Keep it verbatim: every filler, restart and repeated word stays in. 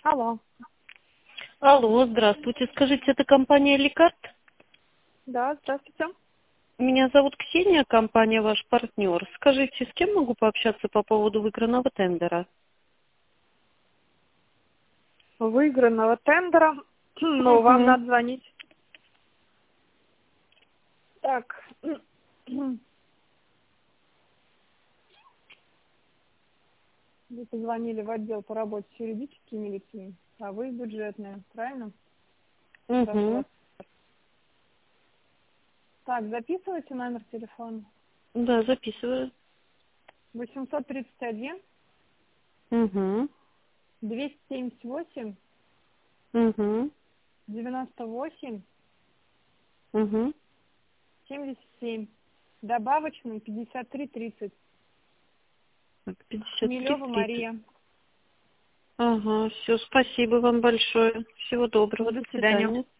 Алло. Алло, здравствуйте. Скажите, это компания Лекарт? Да, здравствуйте. Меня зовут Ксения, компания ваш партнер. Скажите, с кем могу пообщаться по поводу выигранного тендера? Выигранного тендера, но вам Угу. надо звонить. Так. Вы позвонили в отдел по работе с юридическими лицами, а вы бюджетная, правильно? Угу. Так, записывайте номер телефона. Да, записываю. восемьсот тридцать один Угу. двести семьдесят восемь Угу. девяносто восемь Угу. семьдесят семь. Добавочный пятьдесят три тридцать. пятьдесят три Хмелева тридцать. Мария. Ага, все, спасибо вам большое. Всего доброго, До до свидания. свидания.